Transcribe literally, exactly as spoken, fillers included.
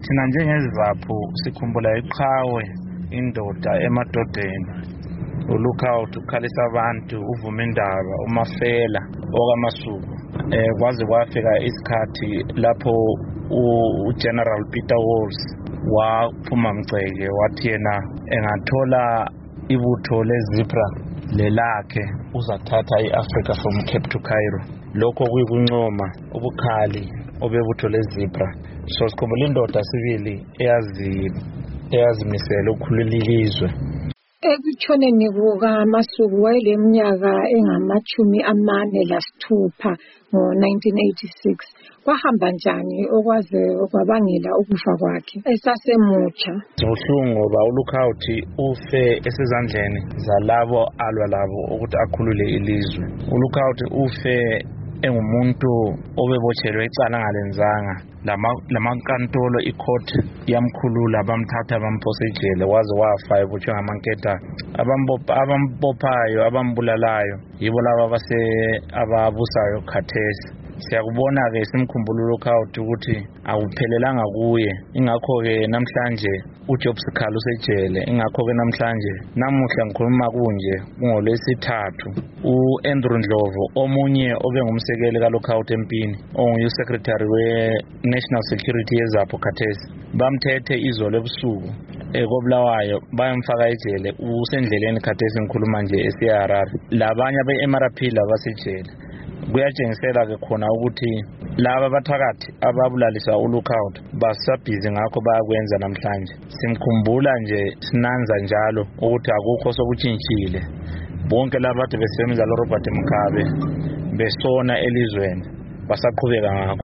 Thina njengezivaphu sikhumbula iqhawe indoda emadodeni, uLookout ukhalisa abantu, uvuma indaba, uMafela okaMasuku. Eh kwaze kwafika isikhathi lapho uGeneral Peter Walls waphuma mgceke wathi yena engathola ibutho leZebra lelakhe uzathatha iAfrica from Cape to Cairo. Lokho kuyikuncoma ubukhali obebutho leZebra. So sikhumbula indoda sibili eyazi eyazimisela ukukhulula ilizwe. Ekutshoneni kukaMasuku wayeleminyaka engamachumi amane lasithupha ngo nineteen eighty-six. Kwahamba njani okwaze kwabangela ukufa kwakhe esasemutsha? Ubuhlungu ngoba uLookout ufe esezandleni zalabo alwa labo ukuthi akhulule ilizwe. uLookout ufe engumuntu obebotshelwe icala ngalenzanga. lama lamankantolo icourt yamkhulula bamthatha bamphosa ejele waze wafa ebotshwe ngamanketa. Abambopha abambophayo abambulalayo yibo laba base ababusayo khathesi. Siyakubona ke simkhumbula uLookout ukuthi akuphelelanga kuye. Ingakho ke namhlanje uJob Sikhali usejele. Ingakho ke namhlanje namuhla ngikhuluma kunje ngolwesithathu uAndrew Ndlovu omunye obengumsekeli kaLookout empini onguye secretary we National Security yeZaphu khathesi bamthethe izolo ebusuku ekobulawayo bayamfaka ejele. Usendleleni khathesi ngikhuluma nje eSiyarari. Labanye abe-M R P labasejele. Kuyatshengisela ke khona ukuthi laba bathakathi ababulalisa uLookout basabhizi ngakho bayakwenza namhlanje. Simkhumbula nje sinanza njalo ukuthi akukho sokutshintshile. Bonke laba bathi besebenza loRobert Mugabe besona elizweni basaqhubeka ngakho.